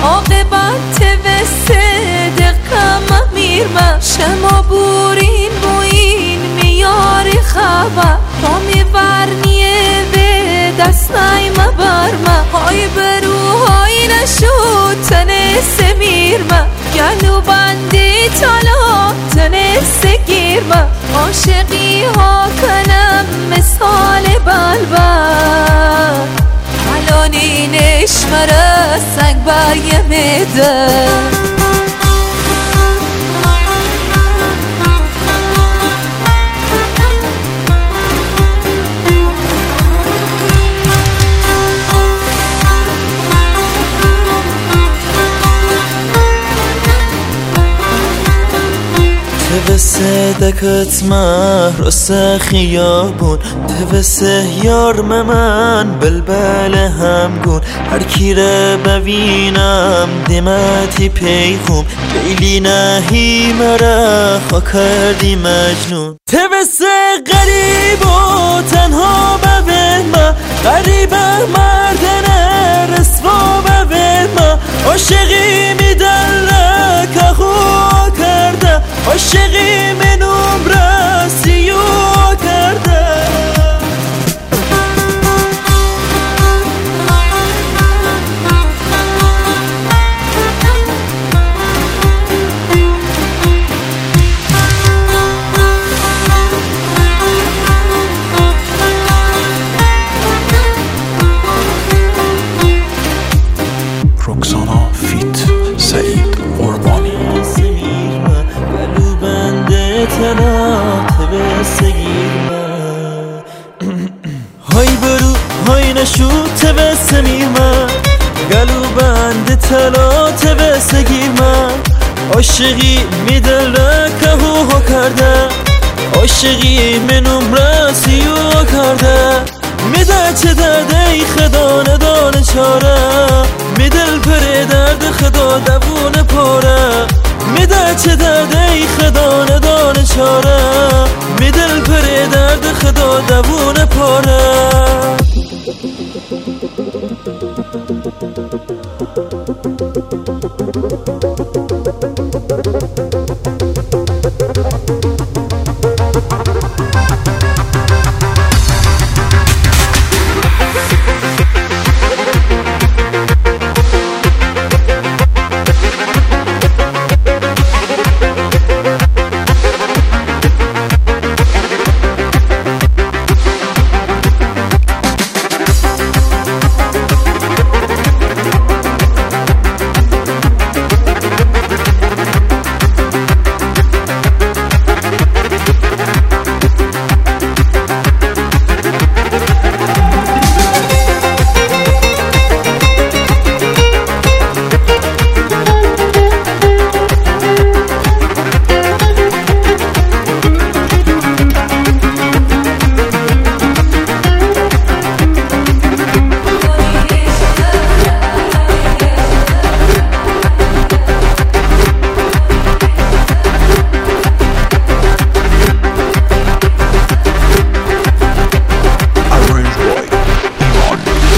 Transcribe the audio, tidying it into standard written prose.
عاقبت و صدقم میرم شما بورین بوین میاری خبر تا میورنیه به دست نایم برم های بروهای نشود تنس میرم گلو بندی تلا تنس گیرم عاشقی ها کنم مثال بلبل الانینش مره سنگ برگه میده توسه دکت محرس خیابون توسه یار من بلبل همگون هر کی را ببینم دمتی پیغوم لیلی نهی مرا خوا کردی مجنون توسه غریب و تنها ببینم غریب مردن رسوا ببینم عاشقی میدله که خوا کرده عاشقی منم راسیو کرده رکسانا فیت سعید قربانی های برو های نشو توسه میرم گلو بند تلا توسه گیرم عاشقی میدله که هو کرده عاشقی منم راسیو کرده میده چه درده ای خدا ندانه چاره میدل پر درد خدا دوون پاره میده چه درده ای خدا ندانه چاره میدل پر درد خدا دوون پاره